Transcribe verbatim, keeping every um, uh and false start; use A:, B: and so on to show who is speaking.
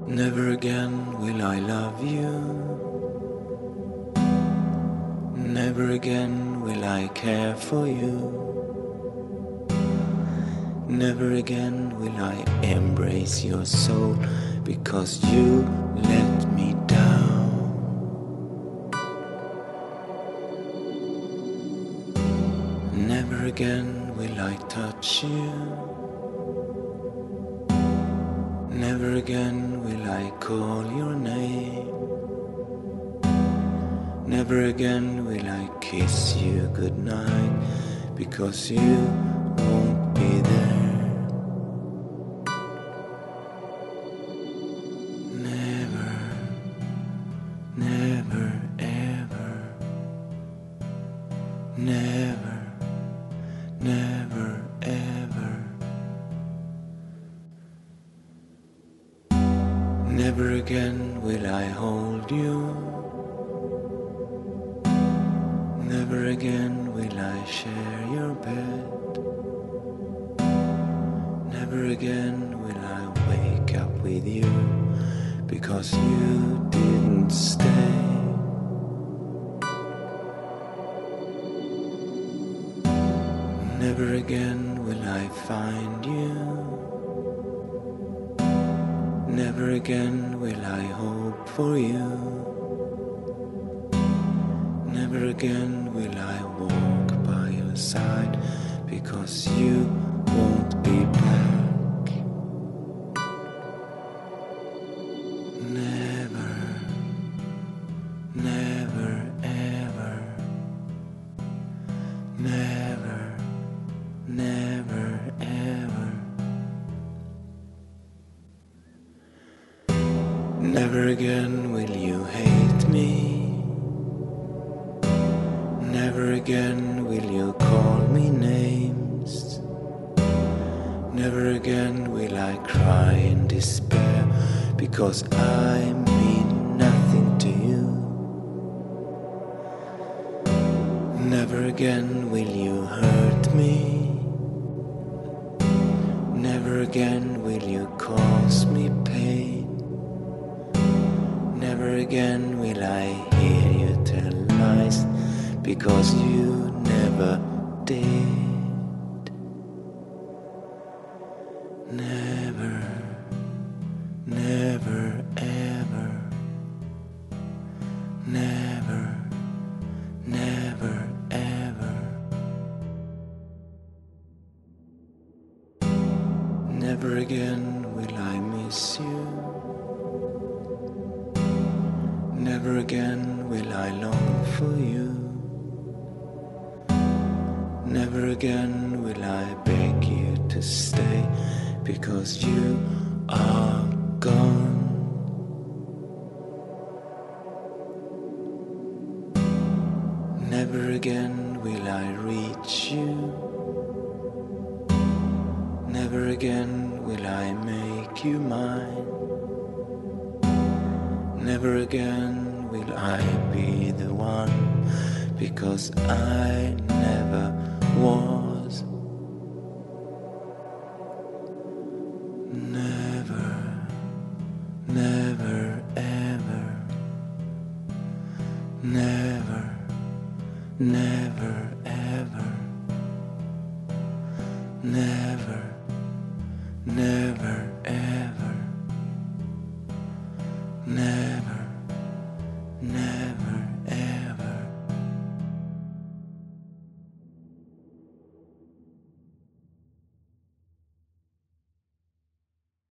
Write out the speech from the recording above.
A: Never again will I love you. Never again will I care for you. Never again will I embrace your soul, because you let me down. Never again will I touch you. Never again will I call your name. Never again will I kiss you goodnight, because you won't be there. Never, never, ever. Never, never, ever. Never again will I hold you. Never again will I share your bed. Never again will I wake up with you, because you didn't stay. Never again will I find you. Never again will I hope for you. Never again will I walk by your side, because you won't be back. Never, never, ever. Never, never, ever. Never again will you hate me. Never again will you call me names. Never again will I cry in despair, because I mean nothing to you. Never again will you hurt me. Never again will you cause me pain. Never again will I hear you tell lies, because you never did. Never, never, ever. Never, never, ever. Never again will I miss you. Never again will I long for you. Never again will I beg you to stay, because you are gone. Never again will I reach you. Never again will I make you mine. Never again will I be the one, because I never was. Never, never, ever. Never, never, ever. Never, never, ever. Never.